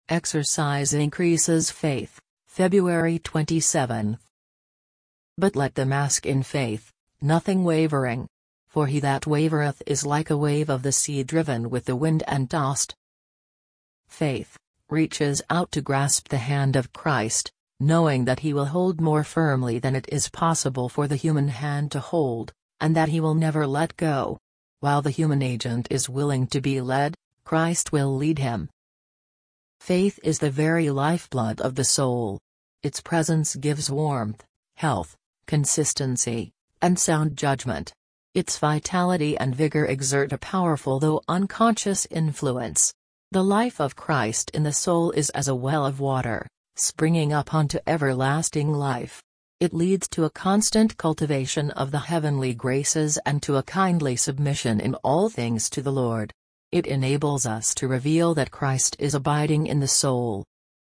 Exercise increases faith. February 27. But let them ask in faith, nothing wavering. For he that wavereth is like a wave of the sea driven with the wind and tossed. Faith reaches out to grasp the hand of Christ, knowing that he will hold more firmly than it is possible for the human hand to hold, and that he will never let go. While the human agent is willing to be led, Christ will lead him. Faith is the very lifeblood of the soul. Its presence gives warmth, health, consistency, and sound judgment. Its vitality and vigor exert a powerful though unconscious influence. The life of Christ in the soul is as a well of water, springing up unto everlasting life. It leads to a constant cultivation of the heavenly graces and to a kindly submission in all things to the Lord. It enables us to reveal that Christ is abiding in the soul.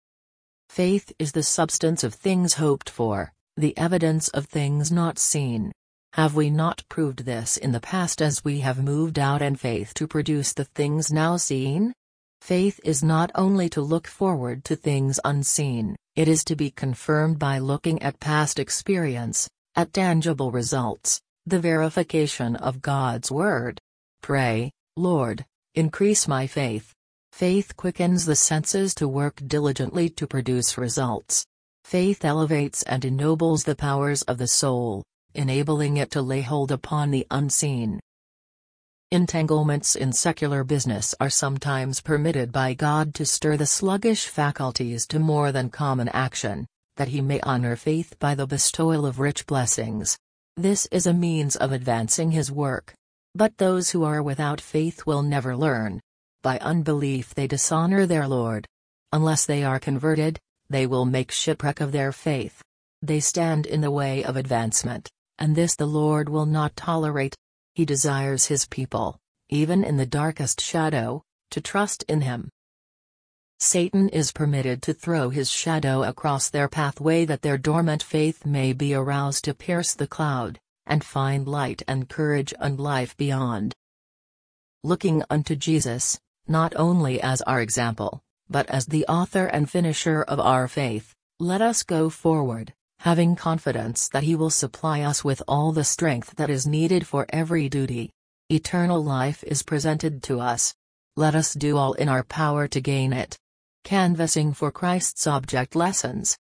Faith is the substance of things hoped for, the evidence of things not seen. Have we not proved this in the past as we have moved out in faith to produce the things now seen? Faith is not only to look forward to things unseen, it is to be confirmed by looking at past experience, at tangible results, the verification of God's word. Pray, Lord, increase my faith. Faith quickens the senses to work diligently to produce results. Faith elevates and ennobles the powers of the soul, enabling it to lay hold upon the unseen. Entanglements in secular business are sometimes permitted by God to stir the sluggish faculties to more than common action, that he may honor faith by the bestowal of rich blessings. This is a means of advancing his work. But those who are without faith will never learn. By unbelief they dishonor their Lord. Unless they are converted, they will make shipwreck of their faith. They stand in the way of advancement, and this the Lord will not tolerate. He desires his people, even in the darkest shadow, to trust in him. Satan is permitted to throw his shadow across their pathway that their dormant faith may be aroused to pierce the cloud, and find light and courage and life beyond. Looking unto Jesus, not only as our example, but as the author and finisher of our faith, let us go forward, having confidence that he will supply us with all the strength that is needed for every duty. Eternal life is presented to us. Let us do all in our power to gain it. Canvassing for Christ's Object Lessons.